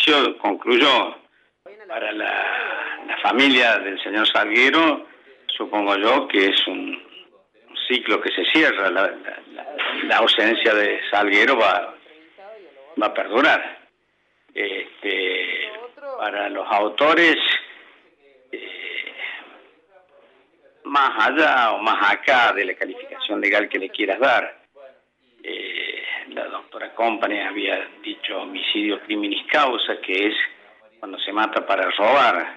juicio concluyó. Para la familia del señor Salguero, supongo yo que es un ciclo que se cierra. La ausencia de Salguero va a perdurar. Para los autores, más allá o más acá de la calificación legal que le quieras dar, la doctora Company había dicho homicidio criminis causa, que es cuando se mata para robar.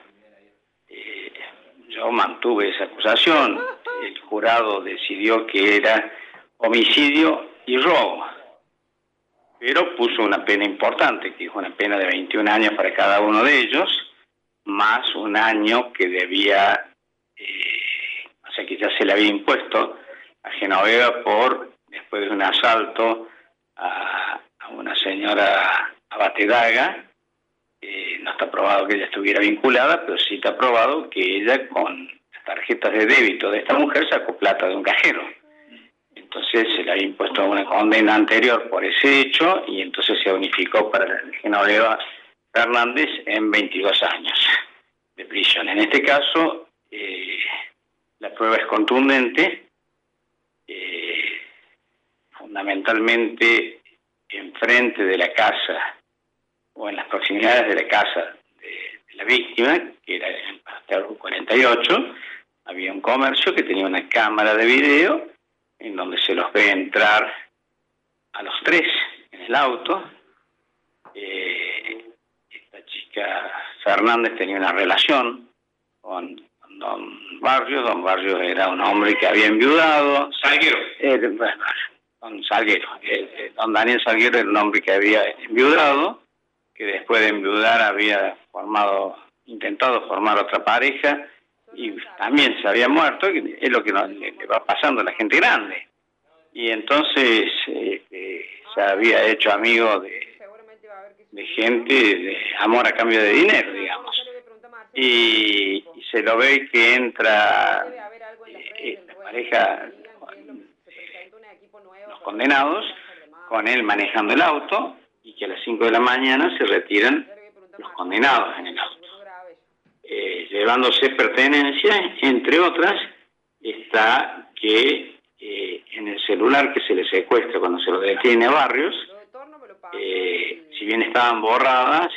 Yo mantuve esa acusación. El jurado decidió que era homicidio y robo, pero puso una pena importante, que es una pena de 21 años para cada uno de ellos, más un año que debía, o sea que ya se le había impuesto a Genoveva después de un asalto a una señora Abatedaga. No está probado que ella estuviera vinculada, pero sí está probado que ella con las tarjetas de débito de esta mujer sacó plata de un cajero. Entonces se le había impuesto una condena anterior por ese hecho y entonces se unificó para Genoveva Fernández en 22 años de prisión. En este caso, la prueba es contundente, fundamentalmente enfrente de la casa o en las proximidades de la casa de la víctima, que era en Pasteur 48, había un comercio que tenía una cámara de video en donde se los ve entrar a los tres en el auto. Esta chica Fernández tenía una relación con don Barrios. Don Barrios era un hombre que había enviudado. Salguero. Don Salguero. Don Daniel Salguero era un hombre que había enviudado, que después de enviudar había intentado formar otra pareja y también se había muerto, que es lo que le va pasando a la gente grande. Y entonces se había hecho amigo de gente de amor a cambio de dinero, digamos. Y se lo ve que entra esta pareja, los condenados, con él manejando el auto, y que a las 5 de la mañana se retiran los condenados en el auto. Llevándose pertenencias, entre otras, está que en el celular que se le secuestra cuando se lo detiene a Barrios, si bien estaban borradas,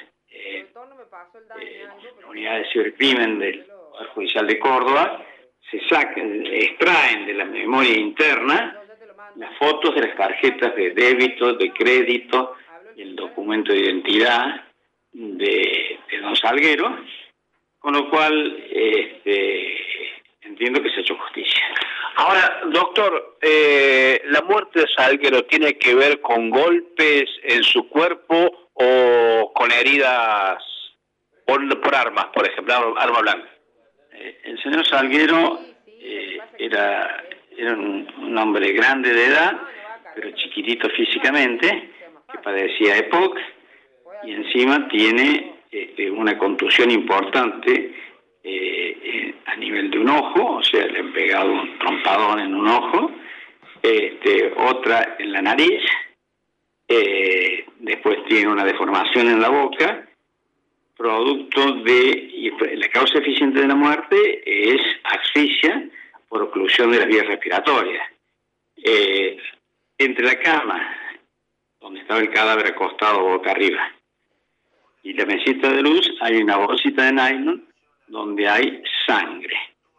la unidad de cibercrimen del Poder Judicial de Córdoba extraen de la memoria interna las fotos de las tarjetas de débito, de crédito, el documento de identidad de don Salguero, con lo cual entiendo que se ha hecho justicia. Ahora, doctor, ¿la muerte de Salguero tiene que ver con golpes en su cuerpo o con heridas por armas, por ejemplo, arma blanca? El señor Salguero era un hombre grande de edad, pero chiquitito físicamente, que padecía EPOC, y encima tiene una contusión importante a nivel de un ojo, o sea, le han pegado un trompadón en un ojo, otra en la nariz, después tiene una deformación en la boca, producto y la causa eficiente de la muerte es asfixia por oclusión de las vías respiratorias. Entre la cama, donde estaba el cadáver acostado boca arriba, y la mesita de luz, hay una bolsita de nylon donde hay sangre.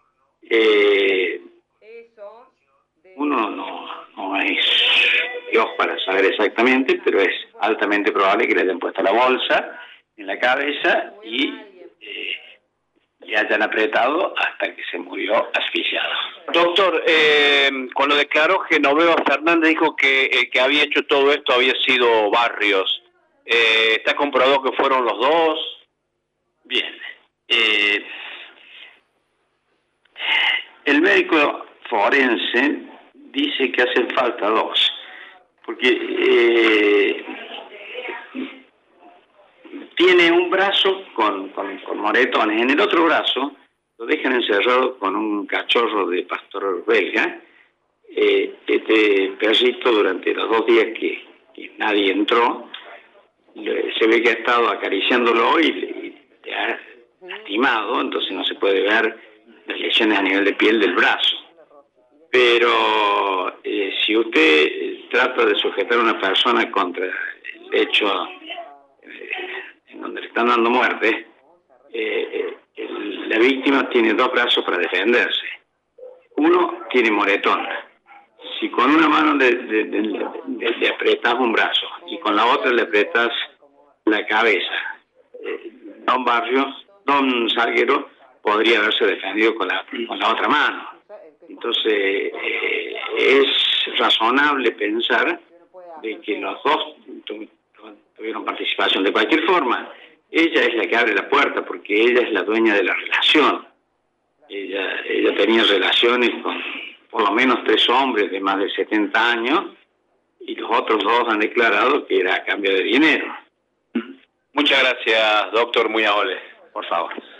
Uno no es Dios para saber exactamente, pero es altamente probable que le hayan puesto la bolsa en la cabeza y le hayan apretado hasta que se murió asfixiado. Doctor, cuando declaró Genoveva Fernández dijo que el que había hecho todo esto había sido Barrios. ¿Está comprobado que fueron los dos? Bien. El médico forense dice que hacen falta dos, porque tiene un brazo con moretones, en el otro brazo lo dejan encerrado con un cachorro de pastor belga. Este perrito, durante los 2 días que nadie entró, se ve que ha estado acariciándolo y le ha lastimado, entonces no se puede ver las lesiones a nivel de piel del brazo. Pero si usted trata de sujetar a una persona contra el hecho en donde le están dando muerte, la víctima tiene dos brazos para defenderse. Uno tiene moretón. Si con una mano le apretas un brazo y con la otra le apretas la cabeza, don Salguero podría haberse defendido con la otra mano. Entonces, es razonable pensar de que los dos tuvieron participación. De cualquier forma, ella es la que abre la puerta porque ella es la dueña de la relación. Ella tenía relaciones con por lo menos 3 hombres de más de 70 años y los otros 2 han declarado que era a cambio de dinero. Muchas gracias, doctor, muy amable. Por favor.